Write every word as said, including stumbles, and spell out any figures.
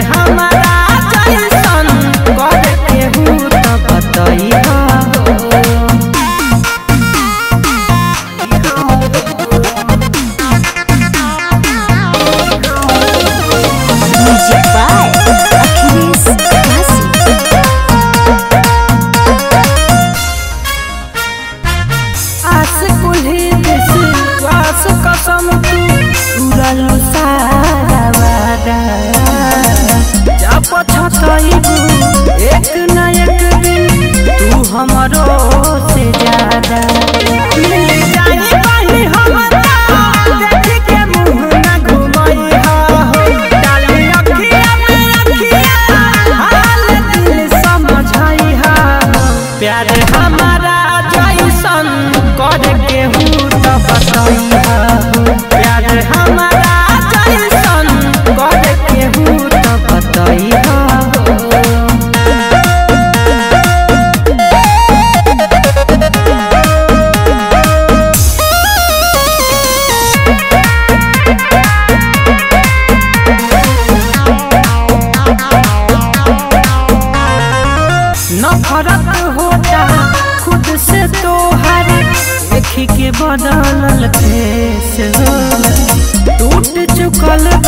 हमारा जैसन कर केहू तो बतइहा Music by Achilles Classic. आस कुल्ही विश्वास कसम तू उड़लू सारा वादा जा पछतइबू एक न एक दिन तू हमरो से ज्यादा मिल जाई कहीं हमरा देख के मुंह न घुमइहा हो डाली अखिया में अखिया हाल दिल समझइहा प्यार हमारा जैसन कर केहू तो बतइहा प्यार हमारा जैसन कर केहू तो बतइहा नफरत होता खुद से तोहर देखी के बदलल फेस हो टूट चुकल